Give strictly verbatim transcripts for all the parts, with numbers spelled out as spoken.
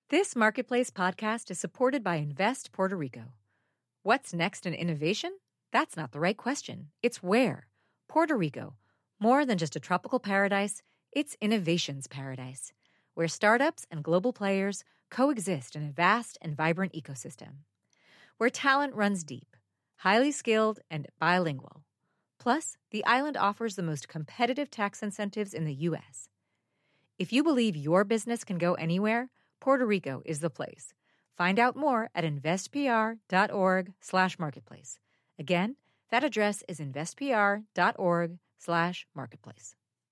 This Marketplace podcast is supported by Invest Puerto Rico. What's next in innovation? That's not the right question. It's where. Puerto Rico. More than just a tropical paradise, it's innovation's paradise, where startups and global players coexist in a vast and vibrant ecosystem. Where talent runs deep, highly skilled, and bilingual. Plus, the island offers the most competitive tax incentives in the U S. If you believe your business can go anywhere, Puerto Rico is the place. Find out more at investpr.org slash marketplace. Again, that address is investpr.org slash marketplace.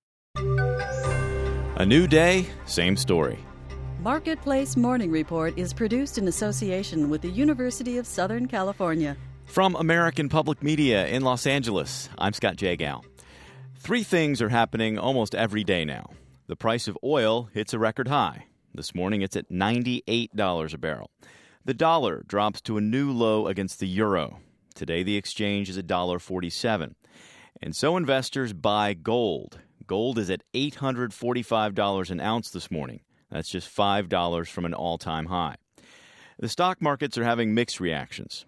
A new day, same story. Marketplace Morning Report is produced in association with the University of Southern California. From American Public Media in Los Angeles, I'm Scott Jagow. Three things are happening almost every day now. The price of oil hits a record high. This morning, it's at ninety-eight dollars a barrel. The dollar drops to a new low against the euro. Today, the exchange is one dollar forty-seven. And so investors buy gold. Gold is at eight hundred forty-five dollars an ounce this morning. That's just five dollars from an all-time high. The stock markets are having mixed reactions.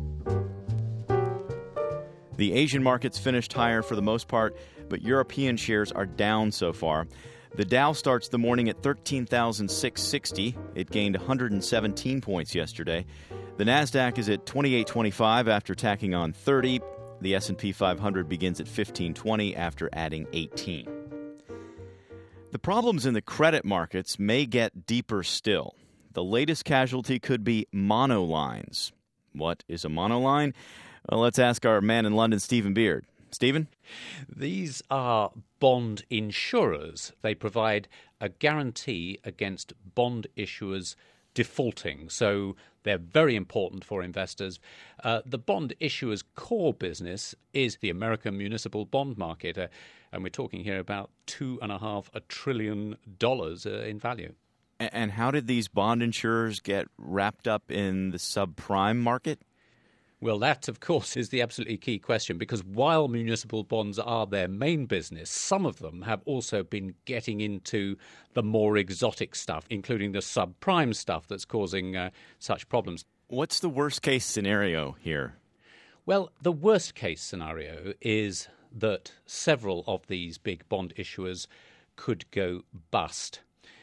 The Asian markets finished higher for the most part, but European shares are down so far. The Dow starts the morning at thirteen thousand six hundred sixty. It gained one hundred seventeen points yesterday. The Nasdaq is at twenty-eight twenty-five after tacking on thirty. The S and P five hundred begins at fifteen twenty after adding eighteen. The problems in the credit markets may get deeper still. The latest casualty could be monolines. What is a monoline? Well, let's ask our man in London, Stephen Beard. Stephen? These are bond insurers. They provide a guarantee against bond issuers defaulting. So they're very important for investors. Uh, the bond issuer's core business is the American municipal bond market. Uh, and we're talking here about two and a half a trillion dollars uh, in value. And how did these bond insurers get wrapped up in the subprime market? Well, that, of course, is the absolutely key question, because while municipal bonds are their main business, some of them have also been getting into the more exotic stuff, including the subprime stuff that's causing uh, such problems. What's the worst-case scenario here? Well, the worst-case scenario is that several of these big bond issuers could go bust.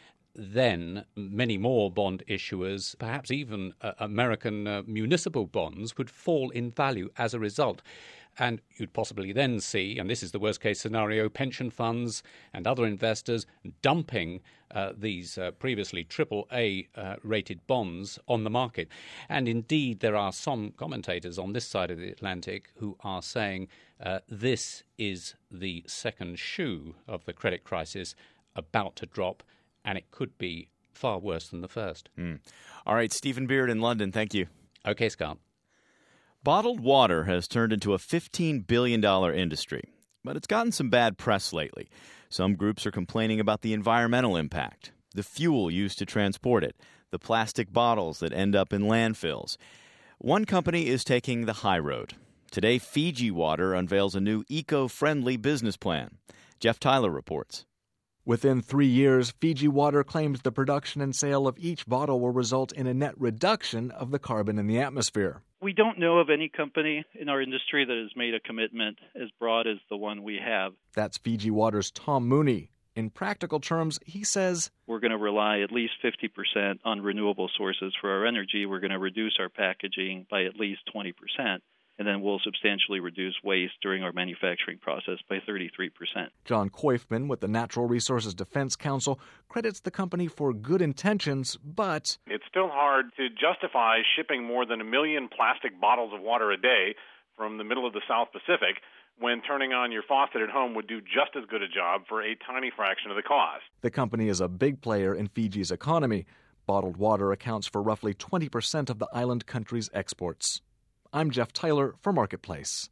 Then many more bond issuers, perhaps even uh, American uh, municipal bonds, would fall in value as a result. And you'd possibly then see, and this is the worst-case scenario, pension funds and other investors dumping uh, these uh, previously triple A uh, rated bonds on the market. And indeed, there are some commentators on this side of the Atlantic who are saying uh, this is the second shoe of the credit crisis about to drop, and it could be far worse than the first. Mm. All right, Stephen Beard in London, thank you. Okay, Scott. Bottled water has turned into a fifteen billion dollars industry, but it's gotten some bad press lately. Some groups are complaining about the environmental impact, the fuel used to transport it, the plastic bottles that end up in landfills. One company is taking the high road. Today, Fiji Water unveils a new eco-friendly business plan. Jeff Tyler reports. Within three years, Fiji Water claims the production and sale of each bottle will result in a net reduction of the carbon in the atmosphere. We don't know of any company in our industry that has made a commitment as broad as the one we have. That's Fiji Water's Tom Mooney. In practical terms, he says, we're going to rely at least fifty percent on renewable sources for our energy. We're going to reduce our packaging by at least twenty percent. And then we'll substantially reduce waste during our manufacturing process by thirty-three percent. John Koifman with the Natural Resources Defense Council credits the company for good intentions, but it's still hard to justify shipping more than a million plastic bottles of water a day from the middle of the South Pacific when turning on your faucet at home would do just as good a job for a tiny fraction of the cost. The company is a big player in Fiji's economy. Bottled water accounts for roughly twenty percent of the island country's exports. I'm Jeff Tyler for Marketplace.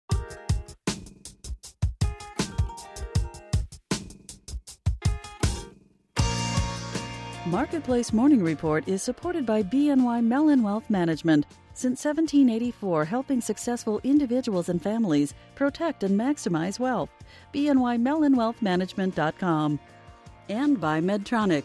Marketplace Morning Report is supported by B N Y Mellon Wealth Management. Since seventeen eighty-four, helping successful individuals and families protect and maximize wealth. B N Y Mellon Wealth Management dot com. And by Medtronic.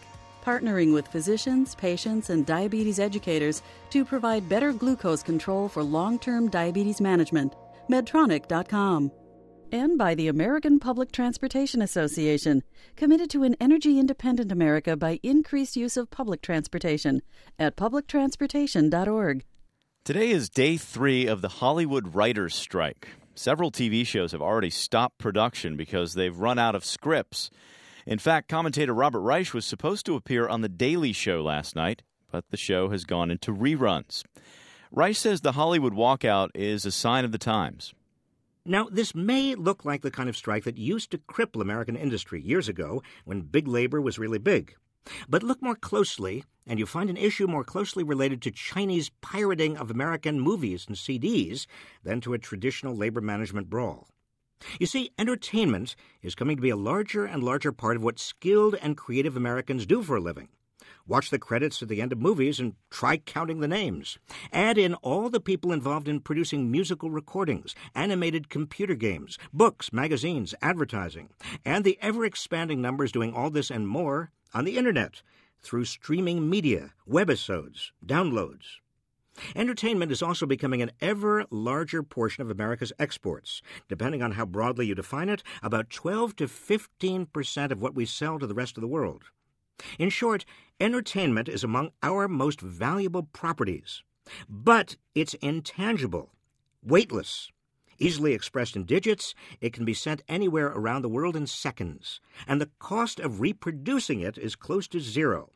partnering with physicians, patients, and diabetes educators to provide better glucose control for long-term diabetes management. Medtronic dot com. And by the American Public Transportation Association, committed to an energy-independent America by increased use of public transportation at public transportation dot org. Today is day three of the Hollywood writers' strike. Several T V shows have already stopped production because they've run out of scripts. In fact, commentator Robert Reich was supposed to appear on The Daily Show last night, but the show has gone into reruns. Reich says the Hollywood walkout is a sign of the times. Now, this may look like the kind of strike that used to cripple American industry years ago when big labor was really big. But look more closely, and you find an issue more closely related to Chinese pirating of American movies and C Ds than to a traditional labor management brawl. You see, entertainment is coming to be a larger and larger part of what skilled and creative Americans do for a living. Watch the credits at the end of movies and try counting the names. Add in all the people involved in producing musical recordings, animated computer games, books, magazines, advertising, and the ever-expanding numbers doing all this and more on the Internet, through streaming media, webisodes, downloads. Entertainment is also becoming an ever larger portion of America's exports. Depending on how broadly you define it, about twelve to fifteen percent of what we sell to the rest of the world. In short, entertainment is among our most valuable properties. But it's intangible, weightless. Easily expressed in digits, it can be sent anywhere around the world in seconds, and the cost of reproducing it is close to zero.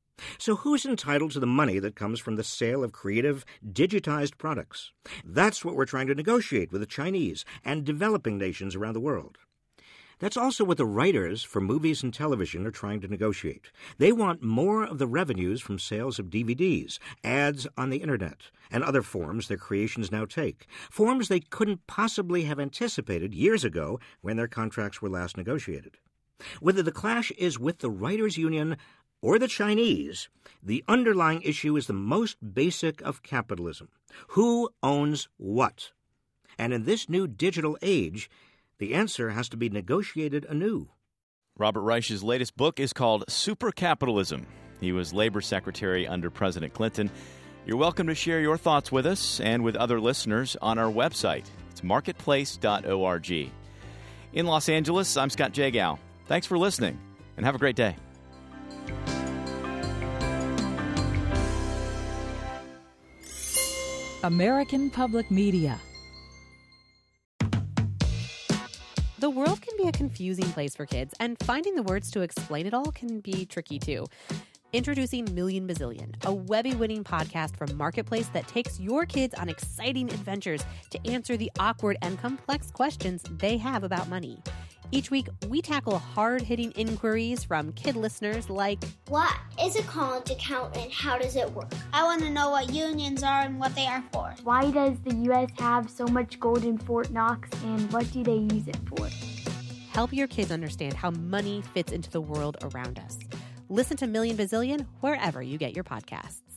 So who's entitled to the money that comes from the sale of creative, digitized products? That's what we're trying to negotiate with the Chinese and developing nations around the world. That's also what the writers for movies and television are trying to negotiate. They want more of the revenues from sales of D V Ds, ads on the Internet, and other forms their creations now take, forms they couldn't possibly have anticipated years ago when their contracts were last negotiated. Whether the clash is with the Writers' Union or the Chinese, the underlying issue is the most basic of capitalism. Who owns what? And in this new digital age, the answer has to be negotiated anew. Robert Reich's latest book is called Supercapitalism. He was labor secretary under President Clinton. You're welcome to share your thoughts with us and with other listeners on our website. It's marketplace dot org. In Los Angeles, I'm Scott Jagow. Thanks for listening, and have a great day. American Public Media. The world can be a confusing place for kids, and finding the words to explain it all can be tricky too. Introducing Million Bazillion, a Webby-winning podcast from Marketplace that takes your kids on exciting adventures to answer the awkward and complex questions they have about money. Each week, we tackle hard-hitting inquiries from kid listeners like, what is a college account and how does it work? I want to know what unions are and what they are for. Why does the U S have so much gold in Fort Knox and what do they use it for? Help your kids understand how money fits into the world around us. Listen to Million Bazillion wherever you get your podcasts.